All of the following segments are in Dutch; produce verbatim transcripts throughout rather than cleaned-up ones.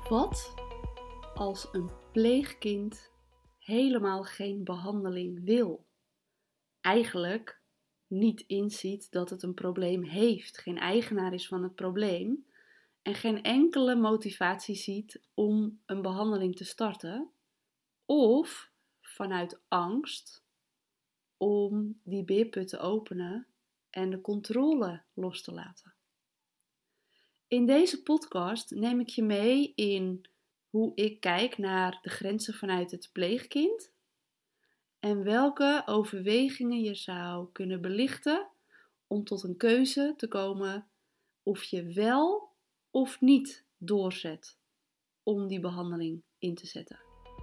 Wat als een pleegkind helemaal geen behandeling wil? Eigenlijk niet inziet dat het een probleem heeft, geen eigenaar is van het probleem en geen enkele motivatie ziet om een behandeling te starten, of vanuit angst om die beerput te openen en de controle los te laten. In deze podcast neem ik je mee in hoe ik kijk naar de grenzen vanuit het pleegkind en welke overwegingen je zou kunnen belichten om tot een keuze te komen of je wel of niet doorzet om die behandeling in te zetten.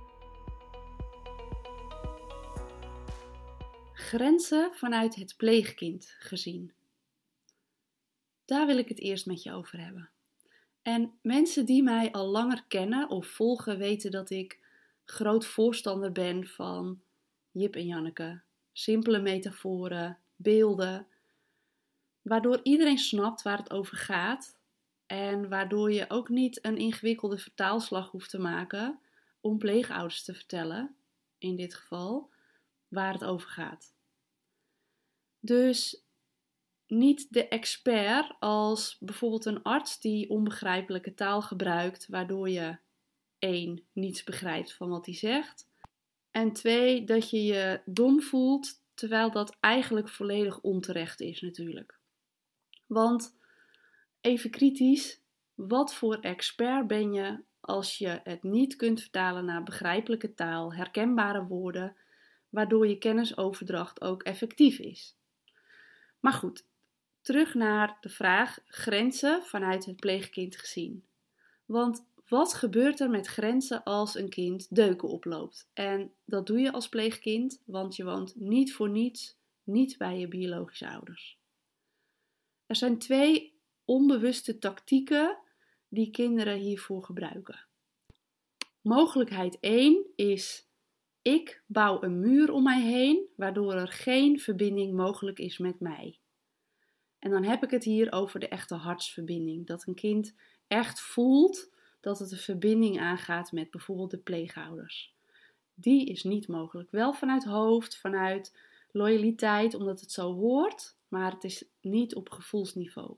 Grenzen vanuit het pleegkind gezien. Daar wil ik het eerst met je over hebben. En mensen die mij al langer kennen of volgen weten dat ik groot voorstander ben van Jip en Janneke. Simpele metaforen, beelden, waardoor iedereen snapt waar het over gaat en waardoor je ook niet een ingewikkelde vertaalslag hoeft te maken om pleegouders te vertellen, in dit geval, waar het over gaat. Dus niet de expert als bijvoorbeeld een arts die onbegrijpelijke taal gebruikt, waardoor je één, niets begrijpt van wat hij zegt. En twee, dat je je dom voelt, terwijl dat eigenlijk volledig onterecht is natuurlijk. Want, even kritisch, wat voor expert ben je als je het niet kunt vertalen naar begrijpelijke taal, herkenbare woorden, waardoor je kennisoverdracht ook effectief is? Maar goed, terug naar de vraag grenzen vanuit het pleegkind gezien. Want wat gebeurt er met grenzen als een kind deuken oploopt? En dat doe je als pleegkind, want je woont niet voor niets niet bij je biologische ouders. Er zijn twee onbewuste tactieken die kinderen hiervoor gebruiken. Mogelijkheid één is: ik bouw een muur om mij heen, waardoor er geen verbinding mogelijk is met mij. En dan heb ik het hier over de echte hartsverbinding. Dat een kind echt voelt dat het een verbinding aangaat met bijvoorbeeld de pleegouders. Die is niet mogelijk. Wel vanuit hoofd, vanuit loyaliteit, omdat het zo hoort, maar het is niet op gevoelsniveau.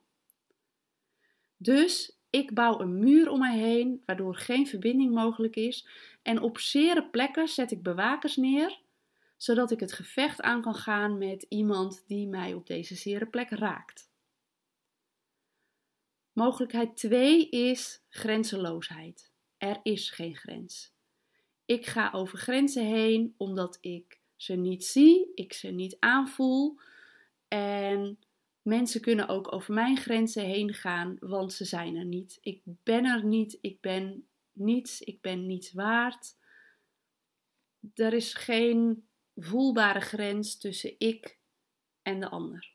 Dus ik bouw een muur om mij heen, waardoor geen verbinding mogelijk is. En op zere plekken zet ik bewakers neer, zodat ik het gevecht aan kan gaan met iemand die mij op deze zere plek raakt. Mogelijkheid twee is grenzeloosheid. Er is geen grens. Ik ga over grenzen heen omdat ik ze niet zie, ik ze niet aanvoel. En mensen kunnen ook over mijn grenzen heen gaan, want ze zijn er niet. Ik ben er niet, ik ben niets, ik ben niets waard. Er is geen voelbare grens tussen ik en de ander.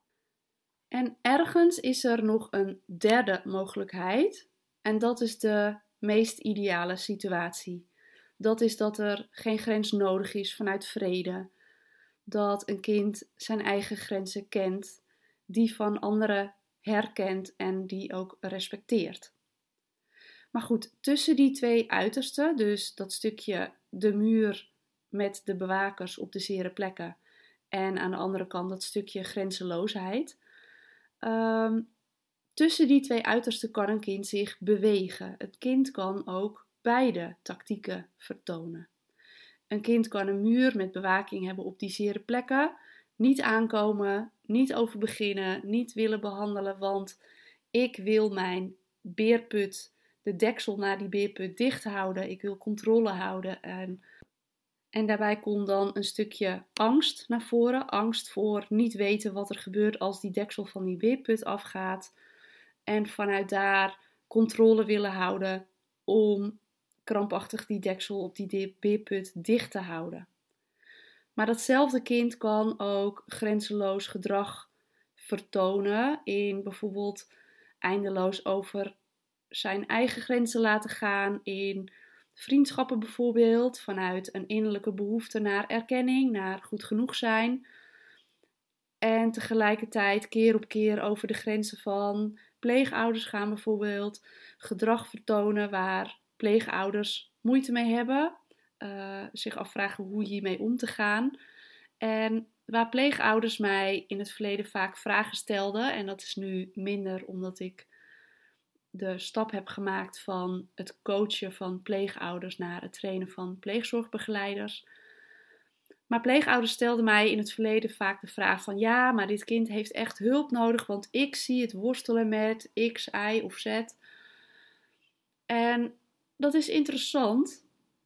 En ergens is er nog een derde mogelijkheid en dat is de meest ideale situatie. Dat is dat er geen grens nodig is vanuit vrede. Dat een kind zijn eigen grenzen kent, die van anderen herkent en die ook respecteert. Maar goed, tussen die twee uitersten, dus dat stukje de muur met de bewakers op de zere plekken en aan de andere kant dat stukje grenzeloosheid. Um, tussen die twee uitersten kan een kind zich bewegen. Het kind kan ook beide tactieken vertonen. Een kind kan een muur met bewaking hebben op die zere plekken, niet aankomen, niet over beginnen, niet willen behandelen, want ik wil mijn beerput, de deksel naar die beerput dicht houden, ik wil controle houden en En daarbij komt dan een stukje angst naar voren. Angst voor niet weten wat er gebeurt als die deksel van die beerput afgaat. En vanuit daar controle willen houden om krampachtig die deksel op die beerput dicht te houden. Maar datzelfde kind kan ook grenzeloos gedrag vertonen in bijvoorbeeld eindeloos over zijn eigen grenzen laten gaan in vriendschappen bijvoorbeeld, vanuit een innerlijke behoefte naar erkenning, naar goed genoeg zijn. En tegelijkertijd keer op keer over de grenzen van pleegouders gaan bijvoorbeeld gedrag vertonen waar pleegouders moeite mee hebben. Uh, zich afvragen hoe hiermee om te gaan. En waar pleegouders mij in het verleden vaak vragen stelden. En dat is nu minder omdat ik de stap heb gemaakt van het coachen van pleegouders naar het trainen van pleegzorgbegeleiders. Maar pleegouders stelden mij in het verleden vaak de vraag van ja, maar dit kind heeft echt hulp nodig, want ik zie het worstelen met X, Y of Z. En dat is interessant.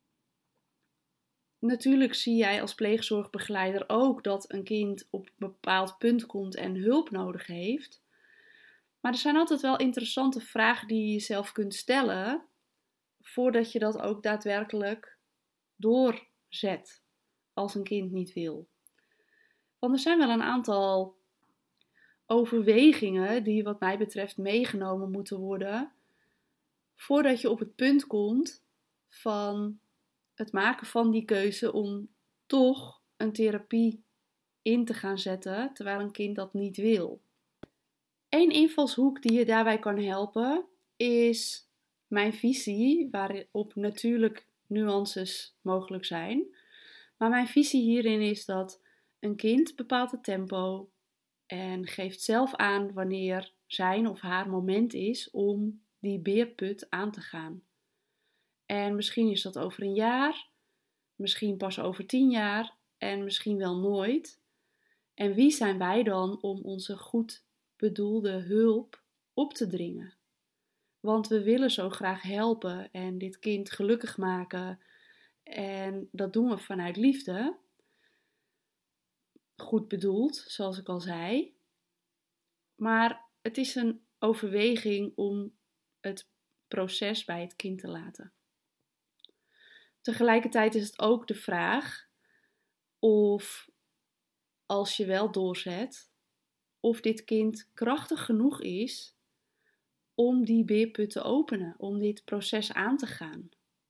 Natuurlijk zie jij als pleegzorgbegeleider ook dat een kind op een bepaald punt komt en hulp nodig heeft. Maar er zijn altijd wel interessante vragen die je jezelf kunt stellen voordat je dat ook daadwerkelijk doorzet als een kind niet wil. Want er zijn wel een aantal overwegingen die wat mij betreft meegenomen moeten worden voordat je op het punt komt van het maken van die keuze om toch een therapie in te gaan zetten terwijl een kind dat niet wil. Eén invalshoek die je daarbij kan helpen is mijn visie, waarop natuurlijk nuances mogelijk zijn. Maar mijn visie hierin is dat een kind bepaalt het tempo en geeft zelf aan wanneer zijn of haar moment is om die beerput aan te gaan. En misschien is dat over een jaar, misschien pas over tien jaar en misschien wel nooit. En wie zijn wij dan om onze goed bedoelde hulp op te dringen? Want we willen zo graag helpen en dit kind gelukkig maken. En dat doen we vanuit liefde. Goed bedoeld, zoals ik al zei. Maar het is een overweging om het proces bij het kind te laten. Tegelijkertijd is het ook de vraag of, als je wel doorzet, of dit kind krachtig genoeg is om die beerput te openen, om dit proces aan te gaan.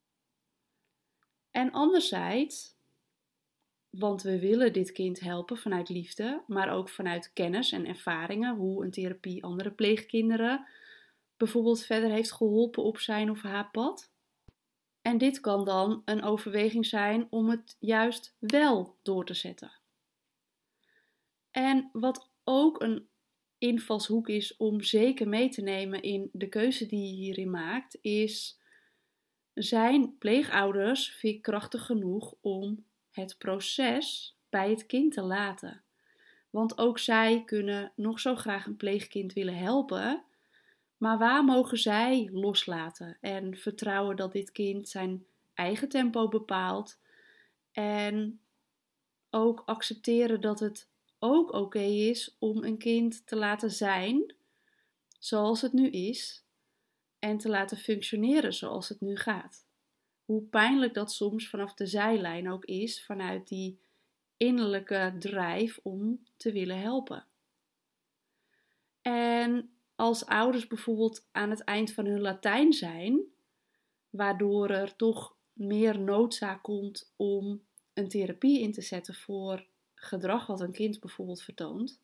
En anderzijds, want we willen dit kind helpen vanuit liefde, maar ook vanuit kennis en ervaringen, hoe een therapie andere pleegkinderen bijvoorbeeld verder heeft geholpen op zijn of haar pad. En dit kan dan een overweging zijn om het juist wel door te zetten. En wat ook een invalshoek is om zeker mee te nemen in de keuze die je hierin maakt, is: zijn pleegouders veerkrachtig genoeg om het proces bij het kind te laten? Want ook zij kunnen nog zo graag een pleegkind willen helpen, maar waar mogen zij loslaten en vertrouwen dat dit kind zijn eigen tempo bepaalt en ook accepteren dat het ook oké is om een kind te laten zijn zoals het nu is en te laten functioneren zoals het nu gaat. Hoe pijnlijk dat soms vanaf de zijlijn ook is, vanuit die innerlijke drijf om te willen helpen. En als ouders bijvoorbeeld aan het eind van hun Latijn zijn, waardoor er toch meer noodzaak komt om een therapie in te zetten voor gedrag wat een kind bijvoorbeeld vertoont,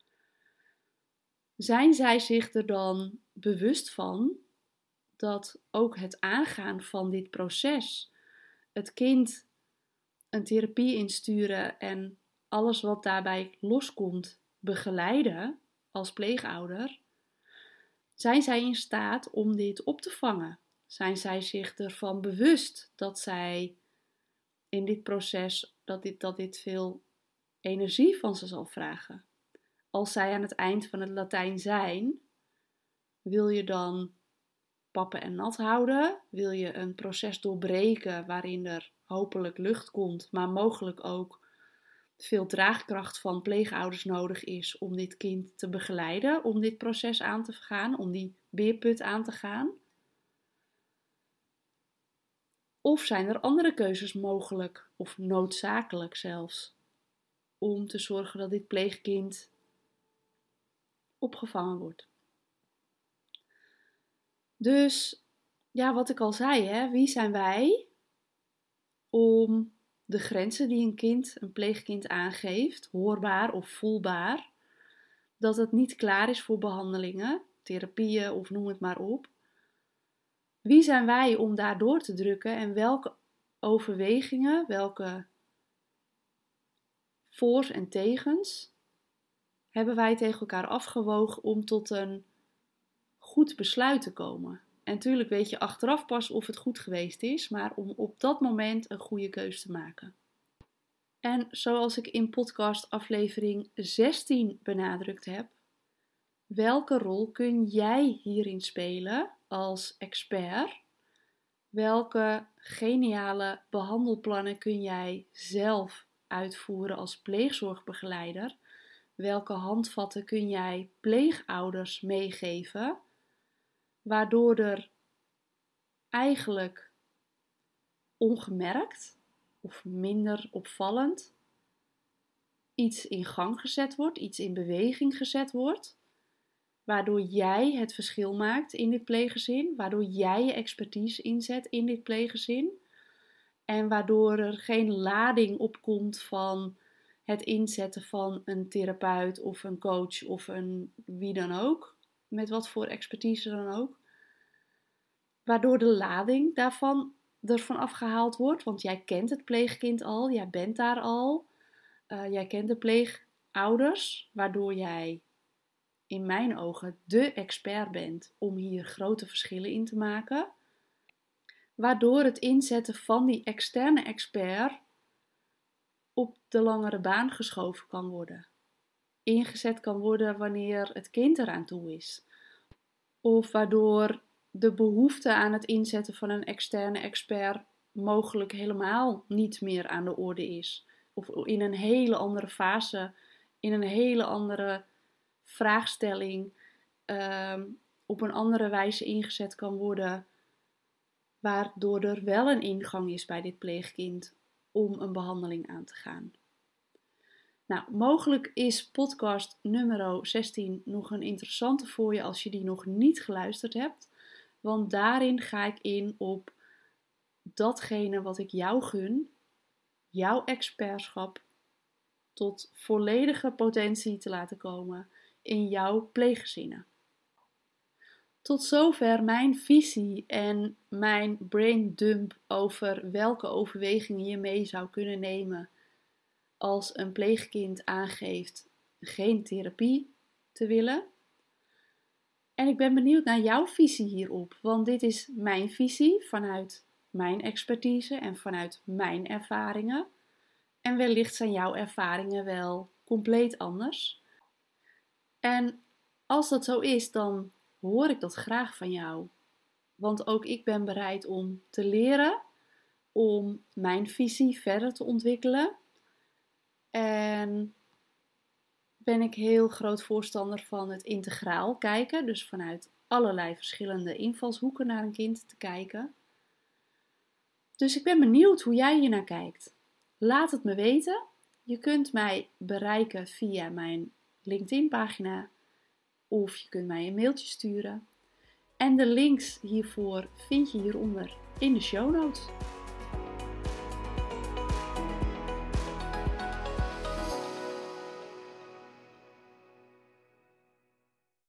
zijn zij zich er dan bewust van dat ook het aangaan van dit proces, het kind een therapie insturen en alles wat daarbij loskomt begeleiden als pleegouder, zijn zij in staat om dit op te vangen? Zijn zij zich ervan bewust dat zij in dit proces, dat dit, dat dit veel energie van ze zal vragen? Als zij aan het eind van het Latijn zijn, wil je dan pappen en nat houden? Wil je een proces doorbreken waarin er hopelijk lucht komt, maar mogelijk ook veel draagkracht van pleegouders nodig is om dit kind te begeleiden, om dit proces aan te gaan, om die beerput aan te gaan? Of zijn er andere keuzes mogelijk, of noodzakelijk zelfs, om te zorgen dat dit pleegkind opgevangen wordt? Dus, ja, wat ik al zei, hè, wie zijn wij om de grenzen die een kind, een pleegkind aangeeft, hoorbaar of voelbaar, dat het niet klaar is voor behandelingen, therapieën of noem het maar op. Wie zijn wij om daar door te drukken en welke overwegingen, welke voor's en tegens hebben wij tegen elkaar afgewogen om tot een goed besluit te komen? En natuurlijk weet je achteraf pas of het goed geweest is, maar om op dat moment een goede keus te maken. En zoals ik in podcast aflevering zestien benadrukt heb, welke rol kun jij hierin spelen als expert? Welke geniale behandelplannen kun jij zelf uitvoeren als pleegzorgbegeleider? Welke handvatten kun jij pleegouders meegeven, waardoor er eigenlijk ongemerkt of minder opvallend iets in gang gezet wordt, iets in beweging gezet wordt, waardoor jij het verschil maakt in dit pleeggezin, waardoor jij je expertise inzet in dit pleeggezin en waardoor er geen lading opkomt van het inzetten van een therapeut of een coach of een wie dan ook, met wat voor expertise dan ook, waardoor de lading daarvan ervan afgehaald wordt, want jij kent het pleegkind al, jij bent daar al, uh, jij kent de pleegouders, waardoor jij in mijn ogen de expert bent om hier grote verschillen in te maken, waardoor het inzetten van die externe expert op de langere baan geschoven kan worden. Ingezet kan worden wanneer het kind eraan toe is. Of waardoor de behoefte aan het inzetten van een externe expert mogelijk helemaal niet meer aan de orde is. Of in een hele andere fase, in een hele andere vraagstelling, um, op een andere wijze ingezet kan worden, waardoor er wel een ingang is bij dit pleegkind om een behandeling aan te gaan. Nou, mogelijk is podcast nummer zestien nog een interessante voor je als je die nog niet geluisterd hebt. Want daarin ga ik in op datgene wat ik jou gun, jouw expertschap tot volledige potentie te laten komen in jouw pleeggezinnen. Tot zover mijn visie en mijn braindump over welke overwegingen je mee zou kunnen nemen als een pleegkind aangeeft geen therapie te willen. En ik ben benieuwd naar jouw visie hierop, want dit is mijn visie vanuit mijn expertise en vanuit mijn ervaringen. En wellicht zijn jouw ervaringen wel compleet anders. En als dat zo is, dan hoor ik dat graag van jou. Want ook ik ben bereid om te leren, om mijn visie verder te ontwikkelen. En ben ik heel groot voorstander van het integraal kijken. Dus vanuit allerlei verschillende invalshoeken naar een kind te kijken. Dus ik ben benieuwd hoe jij hier naar kijkt. Laat het me weten. Je kunt mij bereiken via mijn LinkedIn pagina. Of je kunt mij een mailtje sturen. En de links hiervoor vind je hieronder in de show notes.